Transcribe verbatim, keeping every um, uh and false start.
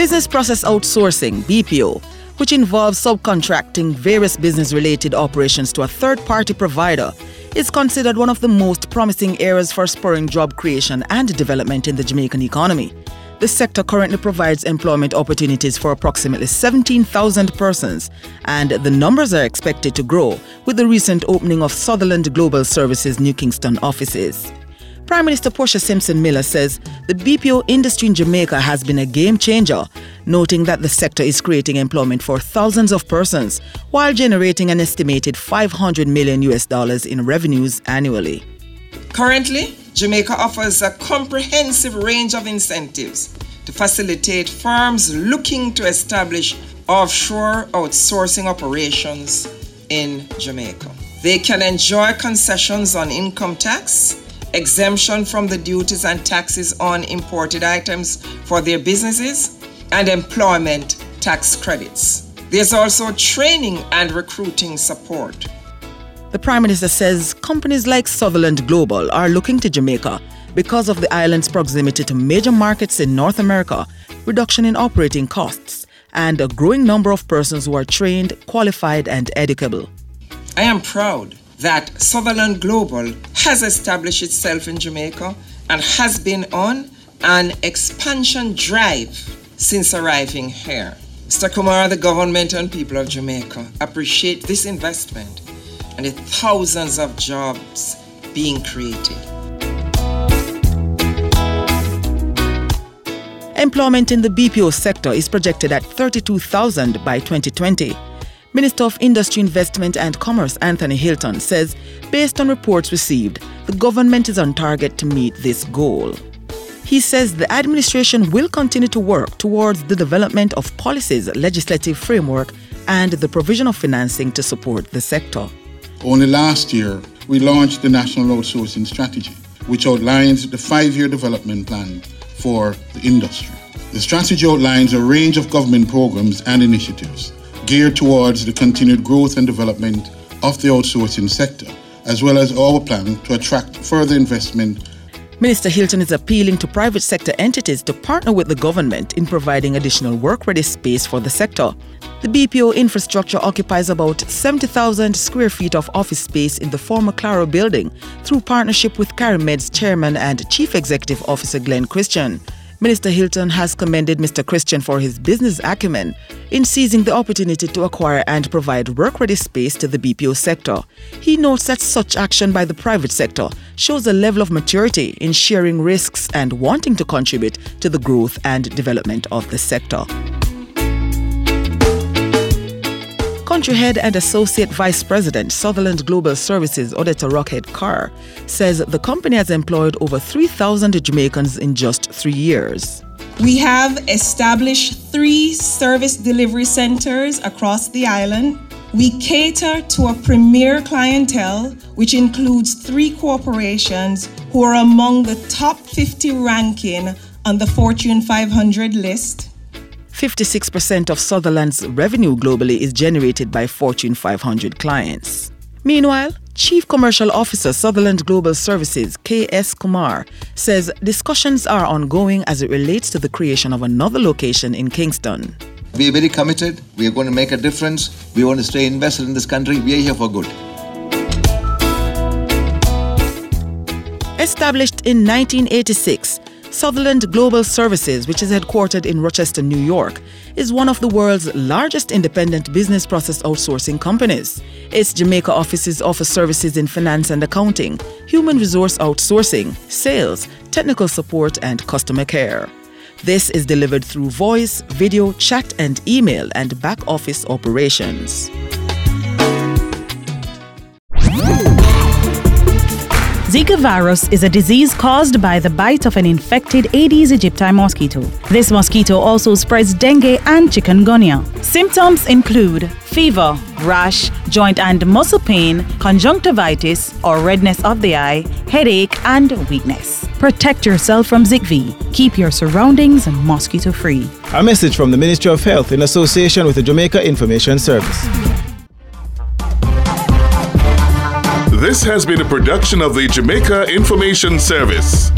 Business process outsourcing, B P O, which involves subcontracting various business-related operations to a third-party provider, is considered one of the most promising areas for spurring job creation and development in the Jamaican economy. The sector currently provides employment opportunities for approximately seventeen thousand persons, and the numbers are expected to grow with the recent opening of Sutherland Global Services New Kingston offices. Prime Minister Portia Simpson Miller says the B P O industry in Jamaica has been a game changer, noting that the sector is creating employment for thousands of persons while generating an estimated five hundred million U S dollars in revenues annually. Currently, Jamaica offers a comprehensive range of incentives to facilitate firms looking to establish offshore outsourcing operations in Jamaica. They can enjoy concessions on income tax, exemption from the duties and taxes on imported items for their businesses, and employment tax credits. There's also training and recruiting support. The Prime Minister says companies like Sutherland Global are looking to Jamaica because of the island's proximity to major markets in North America, reduction in operating costs, and a growing number of persons who are trained, qualified, and educable. I am proud that Sutherland Global has established itself in Jamaica and has been on an expansion drive since arriving here. Mister Kumar, the government and people of Jamaica appreciate this investment and the thousands of jobs being created. Employment in the B P O sector is projected at thirty-two thousand by twenty twenty. Minister of Industry, Investment and Commerce Anthony Hilton says, based on reports received, the government is on target to meet this goal. He says the administration will continue to work towards the development of policies, legislative framework, and the provision of financing to support the sector. Only last year, we launched the National Outsourcing Strategy, which outlines the five-year development plan for the industry. The strategy outlines a range of government programs and initiatives geared towards the continued growth and development of the outsourcing sector, as well as our plan to attract further investment. Minister Hilton is appealing to private sector entities to partner with the government in providing additional work-ready space for the sector. The B P O infrastructure occupies about seventy thousand square feet of office space in the former Claro building through partnership with CariMed's chairman and chief executive officer Glenn Christian. Minister Hilton has commended Mister Christian for his business acumen in seizing the opportunity to acquire and provide work-ready space to the B P O sector. He notes that such action by the private sector shows a level of maturity in sharing risks and wanting to contribute to the growth and development of the sector. Country Head and Associate Vice President, Sutherland Global Services, Odetta Rockhead Carr, says the company has employed over three thousand Jamaicans in just three years. We have established three service delivery centers across the island. We cater to a premier clientele, which includes three corporations who are among the top fifty ranking on the Fortune five hundred list. fifty-six percent of Sutherland's revenue globally is generated by Fortune five hundred clients. Meanwhile, Chief Commercial Officer Sutherland Global Services, K S Kumar, says discussions are ongoing as it relates to the creation of another location in Kingston. We are very committed. We are going to make a difference. We want to stay invested in this country. We are here for good. Established in nineteen eighty-six, Sutherland Global Services, which is headquartered in Rochester, New York, is one of the world's largest independent business process outsourcing companies. Its Jamaica offices offer services in finance and accounting, human resource outsourcing, sales, technical support, and customer care. This is delivered through voice, video, chat, and email and back office operations. Zika virus is a disease caused by the bite of an infected Aedes aegypti mosquito. This mosquito also spreads dengue and chikungunya. Symptoms include fever, rash, joint and muscle pain, conjunctivitis or redness of the eye, headache, and weakness. Protect yourself from Z I C V. Keep your surroundings mosquito-free. A message from the Ministry of Health in association with the Jamaica Information Service. This has been a production of the Jamaica Information Service.